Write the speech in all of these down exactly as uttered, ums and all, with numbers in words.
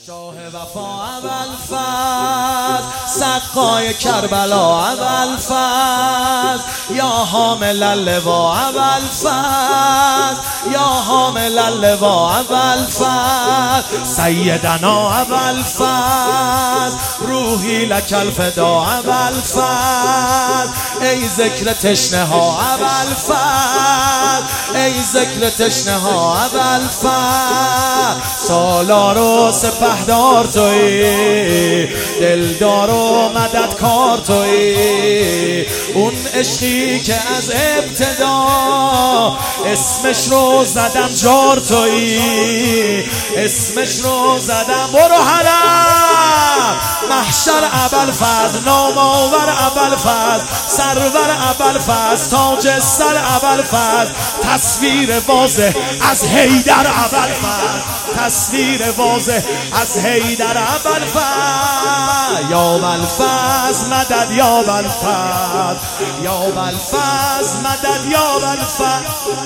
شاه وفا ابوالفضل سقای کربلا ابوالفضل یا حامل اللوا ابوالفضل یا حامل اللوا ابوالفضل سیدنا ابوالفضل روحی لک الفدا ابوالفضل ای ذکر تشنه ها ابوالفضل ای ذکر تشنه ها ابوالفضل سالار و سپهدار تویی دلدار و مددکار تویی اون عشقی که از ابتدا اسمش رو زدم جار تویی اسمش رو زدم برو حرم محشر ابوالفضل نامآور ابوالفضل سرور ابوالفضل تاج سر ابوالفضل تصویر واضح از حیدر ابوالفضل تصویر واضح از حیدر ابوالفضل یا ابوالفضل مدد یا ابوالفضل یا ابوالفضل مدد یا ابوالفضل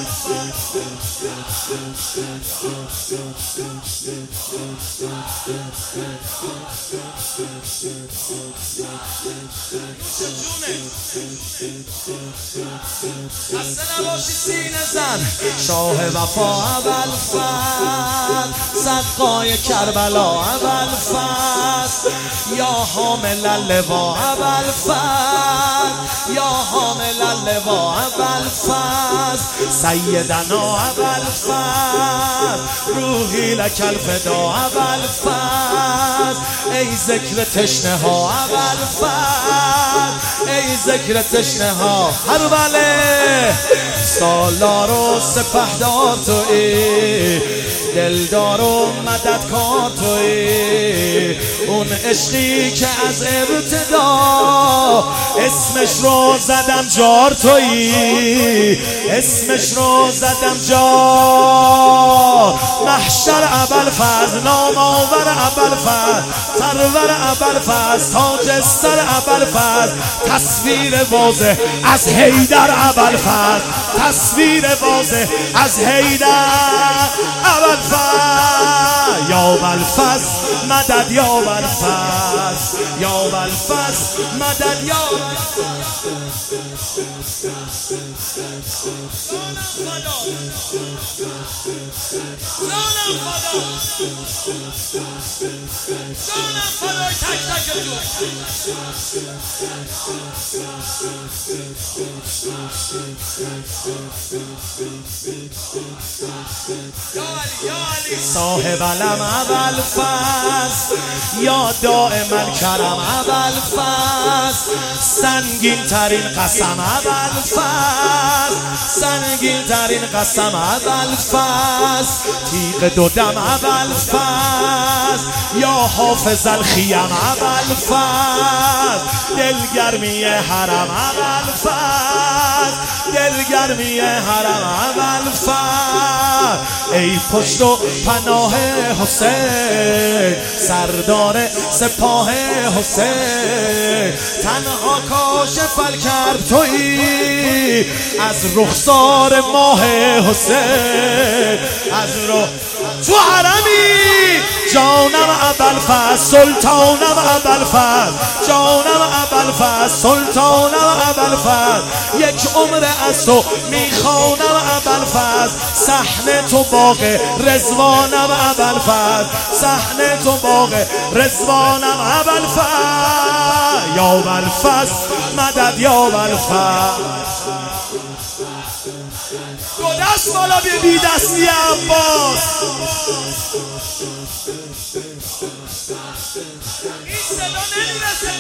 خسته نباشی سینه زن شاه وفا ابوالفضل سقای کربلا ابوالفضل یا حامل اللوا ابوالفضل یا حامل اللوا ابوالفضل سیدنا ابوالفضل روحی لک الفدا ابوالفضل ای ذکر تشنه ها ابوالفضل ای ذکر تشنه ها هر بله سالار و سپهدار تویی دلدار و مددکار تویی اون عشقی که از ابتدا اسمش رو زدم جار تویی اسمش رو زدم جار محشر ابوالفضل نامآور ابوالفضل سرور ابوالفضل تاج سر ابوالفضل تصویر واضح از حیدر ابوالفضل تصویر واضح از حیدر ابوالفضل یا ابوالفضل مدد یا ابوالفضل یا ابوالفضل مدد یا صاحب علم ابوالفضل یا دائم الکرم ابوالفضل سنگین ترین قسم ابوالفضل سنگین ترین قسم ابوالفضل تیغ دو دم ابوالفضل یا حافظ الخیم ابوالفضل دلگرمی حرم ابوالفضل دلگرمی حرم ابوالفضل ای پشت و پناه حسین سردار سپاه حسین تنها کاشف الکرب تویی از رخسار ماه حسین از رخ تو حرمی جانم ابوالفضل سلطانم ابوالفضل جانم ابوالفضل سلطانم ابوالفضل یک عمر از تو میخوانم ابوالفضل صحن تو باغ رضوانم ابوالفضل صحن تو باغ رضوانم ابوالفضل یا ابوالفضل مدد یا ابوالفضل دو دست بالا بی بی دستی عباس این صدا نمیرسه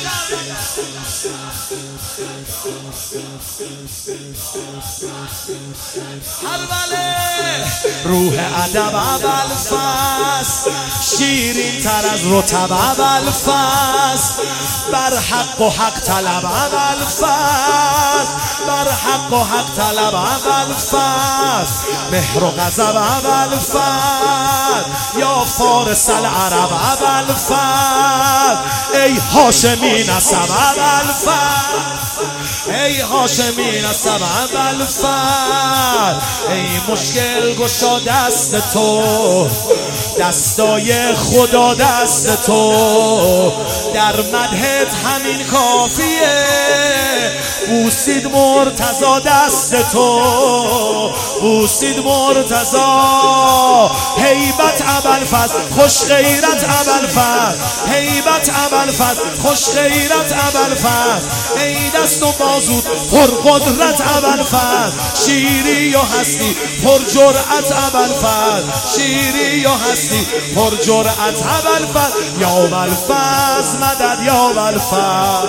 هر بله روح ادب ابوالفضل شیرین تر از رطب ابوالفضل بر حق و حق طلب ابوالفضل بر حق و حق طلب ابوالفضل مهر و غضب ابوالفضل یا فارس العرب ابوالفضل ای هاشمی نسب ابوالفضل ای هاشمی نسب ابوالفضل، ای مشکل گشا دست تو، دستای خدا دست تو، در مدحت همین کافیه، بوسید مرتضا دست تو، بوسید مرتضا. هیبت ابوالفضل خوش غیرت ابوالفضل، هیبت ابوالفضل خوش غیرت ابوالفضل، ای دست و بازو پر قدرت ابوالفضل، شیری و هستی پر جرأت ابوالفضل، شیری و هستی پر جرأت ابوالفضل، یا ابوالفضل مدد یا ابوالفضل.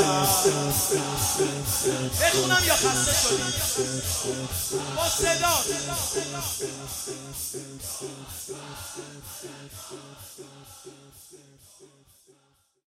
بخونم یا خسته شدی؟ با صدا